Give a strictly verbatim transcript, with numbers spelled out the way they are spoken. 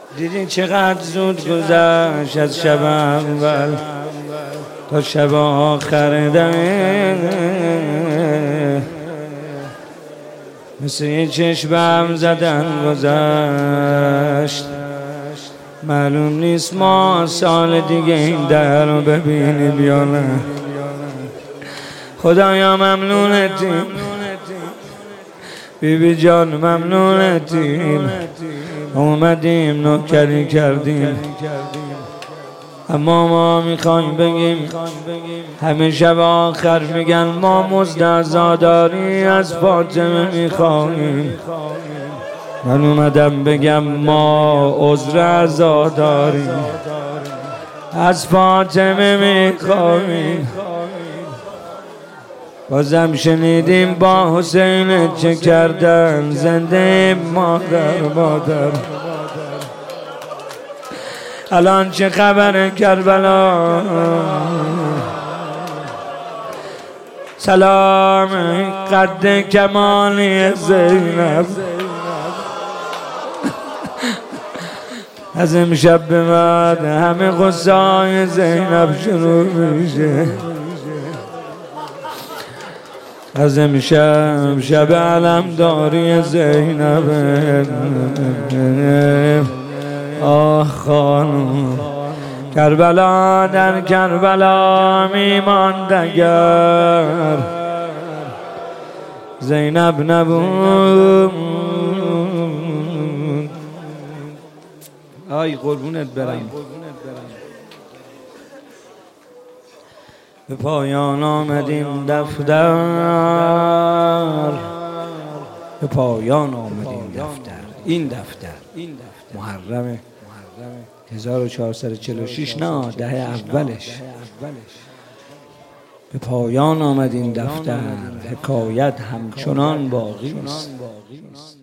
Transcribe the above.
دیدی چقدر زود گذشت از شب اول تا شب آخر دمه، مثل یه چشمم زدن گذشت. معلوم نیست ما سال دیگه این در رو ببینیم یا نه. خدایا ممنونتیم، بی بی جان ممنونتیم، اومدیم نوکری کردیم. اما ما میخوایم بگیم همه شب آخر میگن ما مزد عزاداری از فاطمه میخوایم. من اومدم بگم ما عذر عزاداری از فاطمه میخوایم. بازم شنیدیم با حسین چه کردن، زنده مادر مادر. الان چه خبر کربلا؟ سلام قد کمالی زینب. از امشب به بعد همه قصای زینب شروع میشه. از امشب شب علمداری زینب. آه خانم کربلا در کربلا میماند اگر زینب نبود. آی قربونت برم. به پایان آمد این دفتر، به پایان آمد این دفتر. این دفتر محرم هزار و چهارصد و چهل و شش، نه دهه اولش. به پایان آمد این دفتر، حکایت همچنان باقی است.